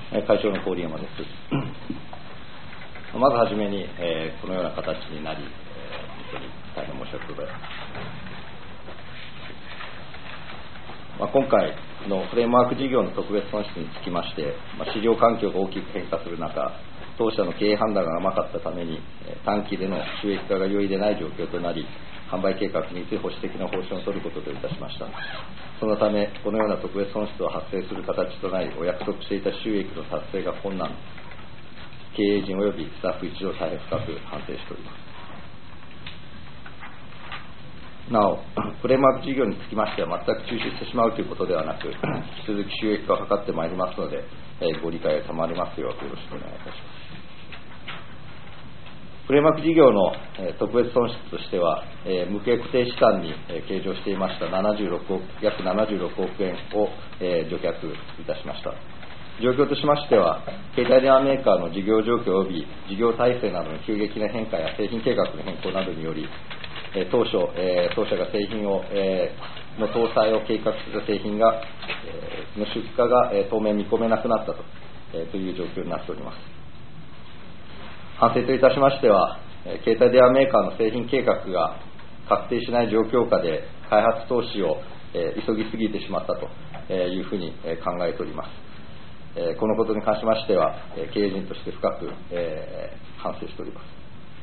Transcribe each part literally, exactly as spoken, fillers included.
会長の郡山です。まずはじめに、えー、このような形になり、えー、本当に大変申し訳ございません。まあ、今回のフレームワーク事業の特別損失につきまして、まあ、市場環境が大きく変化する中、当社の経営判断が甘かったために、短期での収益化が容易でない状況となり、販売計画について保守的な方針を取ることといたしました。そのため、このような特別損失を発生する形となり、お約束していた収益の達成が困難、経営陣及びスタッフ一同大変深く反省しております。なお、フレームワーク事業につきましては全く中止してしまうということではなく、引き続き収益化を図ってまいりますので、ご理解を賜りますようよろしくお願いいたします。フレームワーク事業の特別損失としては、無形固定資産に計上していましたななじゅうろくおく約ななじゅうろくおくえんを除却いたしました。状況としましては、携帯電話メーカーの事業状況及び事業体制などの急激な変化や製品計画の変更などにより、当初、当社が製品をの搭載を計画していた製品がの出荷が当面見込めなくなったとという状況になっております。反省といたしましては、携帯電話メーカーの製品計画が確定しない状況下で開発投資を急ぎすぎてしまったというふうに考えております。このことに関しましては、経営陣として深く反省しております。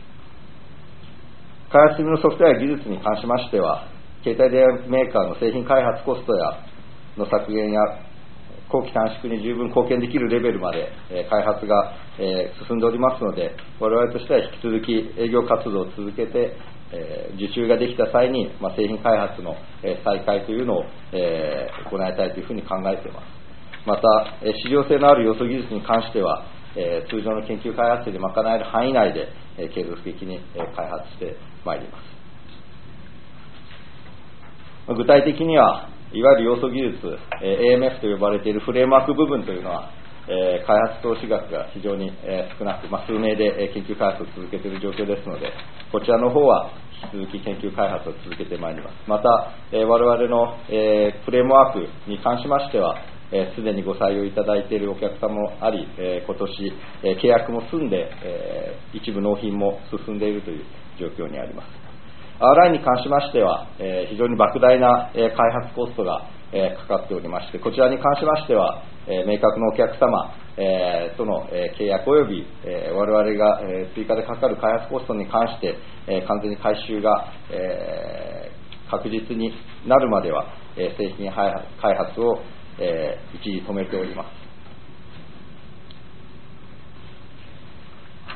開発済みのソフトウェア技術に関しましては、携帯電話メーカーの製品開発コストやの削減や工期短縮に十分貢献できるレベルまで開発が進んでおりますので、我々としては引き続き営業活動を続けて、受注ができた際に製品開発の再開というのを行いたいというふうに考えています。また、市場性のある要素技術に関しては、通常の研究開発費で賄える範囲内で継続的に開発してまいります。具体的には、いわゆる要素技術 エーエムエフ と呼ばれているフレームワーク部分というのは、開発投資額が非常に少なく、まあ、数名で研究開発を続けている状況ですので、こちらの方は引き続き研究開発を続けてまいります。また、我々のフレームワークに関しましては、すでにご採用いただいているお客様もあり、今年契約も済んで、一部納品も進んでいるという状況にあります。アールアイ に関しましては、非常に莫大な開発コストがかかっておりまして、こちらに関しましては、明確なお客様との契約及び我々が追加でかかる開発コストに関して完全に回収が確実になるまでは製品開発を一時止めております。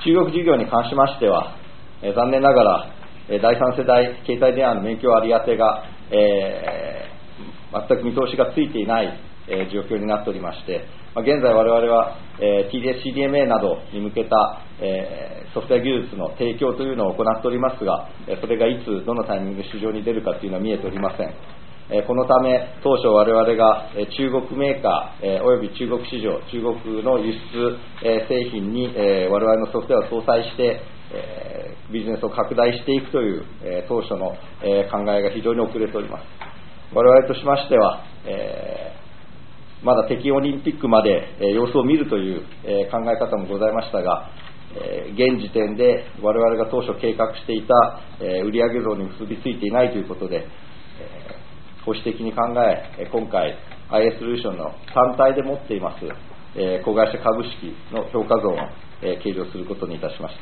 中国事業に関しましては、残念ながらだいさん世代携帯電話の免許割り当てが、えー、全く見通しがついていない、えー、状況になっておりまして、まあ、現在我々は、えー、ティーディーエスシーディーエムエー などに向けた、えー、ソフトウェア技術の提供というのを行っておりますが、それがいつどのタイミングで市場に出るかというのは見えておりません。このため当初我々が中国メーカーおよび中国市場、中国の輸出製品に我々のソフトウェアを搭載してビジネスを拡大していくという当初の考えが非常に遅れております。我々としましてはまだ北京オリンピックまで様子を見るという考え方もございましたが、現時点で我々が当初計画していた売上増に結びついていないということで、保守的に考え、今回 アイエー ソリューションの単体で持っています子会社株式の評価損を計上することにいたしました。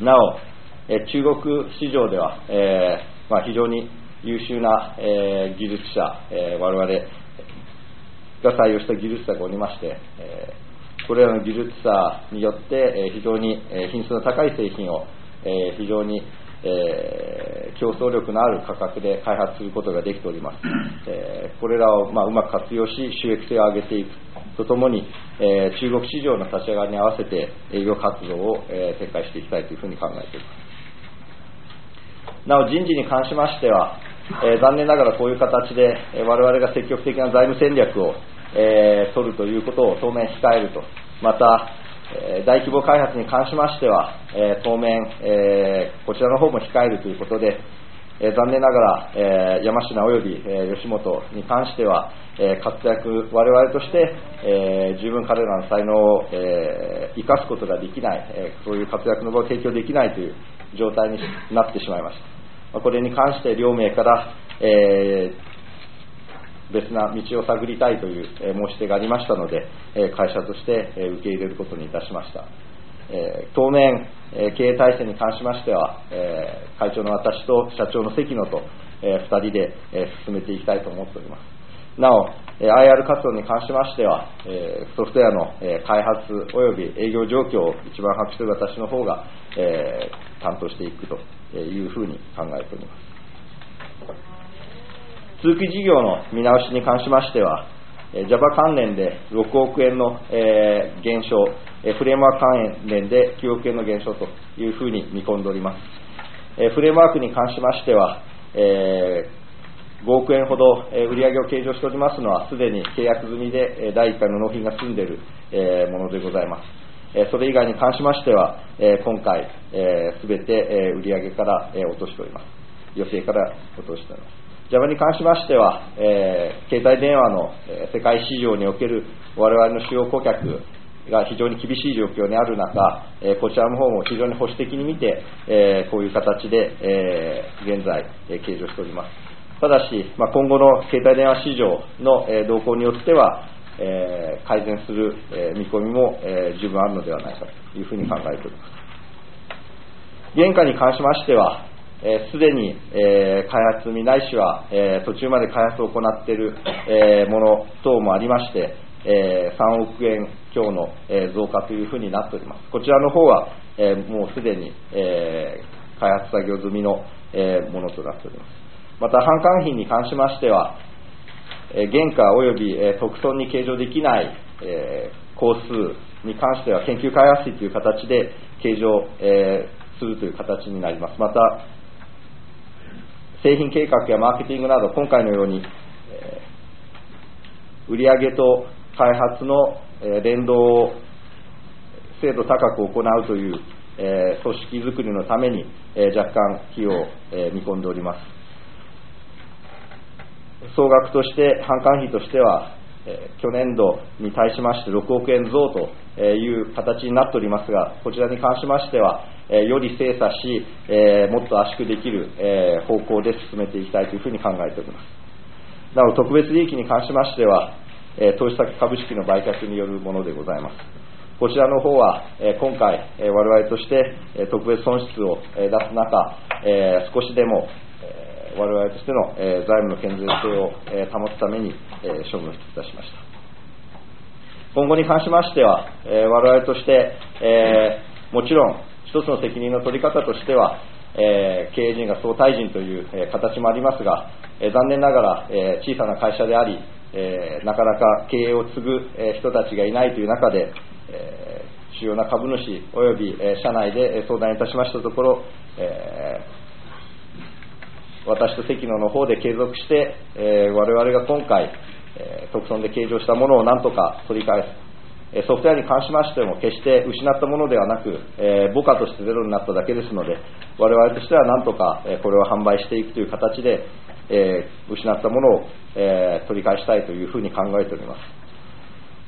なお、中国市場では、えーまあ、非常に優秀な、えー、技術者、えー、我々が採用した技術者がおりまして、えー、これらの技術者によって、えー、非常に品質の高い製品を、えー、非常にえー、競争力のある価格で開発することができております。えー、これらを、まあ、うまく活用し収益性を上げていくとともに、えー、中国市場の立ち上がりに合わせて営業活動を、えー、展開していきたいというふうに考えています。なお人事に関しましては、えー、残念ながらこういう形で、えー、我々が積極的な財務戦略を、えー、取るということを当面控えると、また大規模開発に関しましては、えー、当面、えー、こちらの方も控えるということで、 えー、残念ながら、えー、山科および、えー、吉本に関しては、えー、活躍、我々として、えー、十分彼らの才能を、えー、生かすことができない、えー、そういう活躍の場を提供できないという状態になってしまいました。これに関して両名から、えー、別な道を探りたいという申し出がありましたので、会社として受け入れることにいたしました。当面、経営体制に関しましては、会長の私と社長の関野とふたりで進めていきたいと思っております。なお、アイアール 活動に関しましては、ソフトウェアの開発および営業状況を一番把握している私の方が担当していくというふうに考えております。通期事業の見直しに関しましては、Java 関連でろくおくえんの減少、フレームワーク関連できゅうおくえんの減少というふうに見込んでおります。フレームワークに関しましては、ごおくえんほど売上を計上しておりますのは、すでに契約済みでだいいっかいの納品が済んでいるものでございます。それ以外に関しましては、今回、すべて売上から落としております。予定から落としております。Java に関しましては、えー、携帯電話の、えー、世界市場における我々の主要顧客が非常に厳しい状況にある中、えー、こちらの方も非常に保守的に見て、えー、こういう形で、えー、現在、えー、計上しております。ただし、まあ、今後の携帯電話市場の、えー、動向によっては、えー、改善する、えー、見込みも、えー、十分あるのではないかというふうに考えております。原価に関しましては、す、えー、で、に、えー、開発済みないしは、えー、途中まで開発を行っている、えー、もの等もありまして、えー、さんおくえん強の、えー、増加というふうになっております。こちらの方は、えー、もうすでに、えー、開発作業済みの、えー、ものとなっております。また販管費に関しましては、えー、原価及び、えー、特損に計上できない、えー、工数に関しては研究開発費という形で計上、えー、するという形になります。また製品計画やマーケティングなど今回のように、えー、売上と開発の、えー、連動を精度高く行うという、えー、組織づくりのために、えー、若干費用を、えー、見込んでおります。総額として販管費としては、えー、去年度に対しましてろくおくえん増という形になっておりますが、こちらに関しましてはえー、より精査し、えー、もっと圧縮できる、えー、方向で進めていきたいというふうに考えております。なお特別利益に関しましては、えー、投資先株式の売却によるものでございます。こちらの方は、えー、今回、えー、我々として、えー、特別損失を、えー、出す中、えー、少しでも、えー、我々としての、えー、財務の健全性を、えー、保つために、えー、処分いたしました。今後に関しましては、えー、我々として、えー、もちろん一つの責任の取り方としては、えー、経営陣が総対人という、えー、形もありますが、えー、残念ながら、えー、小さな会社であり、えー、なかなか経営を継ぐ、えー、人たちがいないという中で、えー、主要な株主および、えー、社内で相談いたしましたところ、えー、私と関野の方で継続して、えー、我々が今回、えー、特損で計上したものをなんとか取り返す。ソフトウェアに関しましても決して失ったものではなく、えー、母価としてゼロになっただけですので、我々としてはなんとか、えー、これを販売していくという形で、えー、失ったものを、えー、取り返したいというふうに考えております。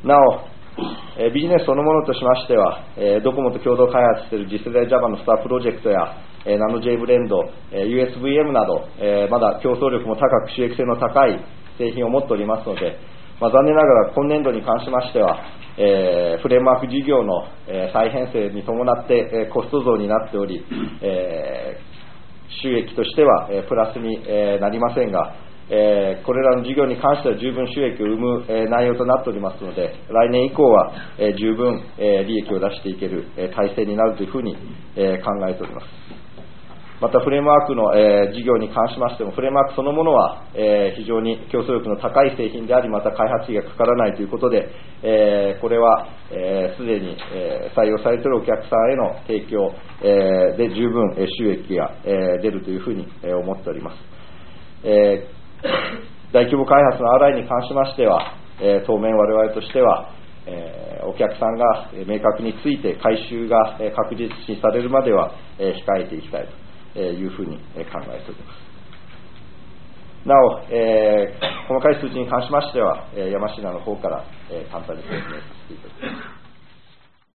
なお、えー、ビジネスそのものとしましては、えー、ドコモと共同開発している次世代 Java のスタープロジェクトや、えー、ナノ J ブレンド、えー、ユーエスブイエム など、えー、まだ競争力も高く収益性の高い製品を持っておりますので、まあ、残念ながら今年度に関しましては、えー、フレームワーク事業の、えー、再編成に伴って、えー、コスト増になっており、えー、収益としては、えー、プラスに、えー、なりませんが、えー、これらの事業に関しては十分収益を生む、えー、内容となっておりますので、来年以降は、えー、十分、えー、利益を出していける、えー、体制になるというふうに、えー、考えております。またフレームワークの、えー、事業に関しましても、フレームワークそのものは、えー、非常に競争力の高い製品であり、また開発費がかからないということで、えー、これはすで、えー、に、えー、採用されているお客さんへの提供、えー、で十分、えー、収益が、えー、出るというふうに、えー、思っております。えー、大規模開発の洗いに関しましては、えー、当面我々としては、えー、お客さんが明確について回収が確実にされるまでは、えー、控えていきたいというふうに考えております。 なお、えー、細かい数字に関しましては、えー、山科の方から、えー、簡単に説明させていただきます。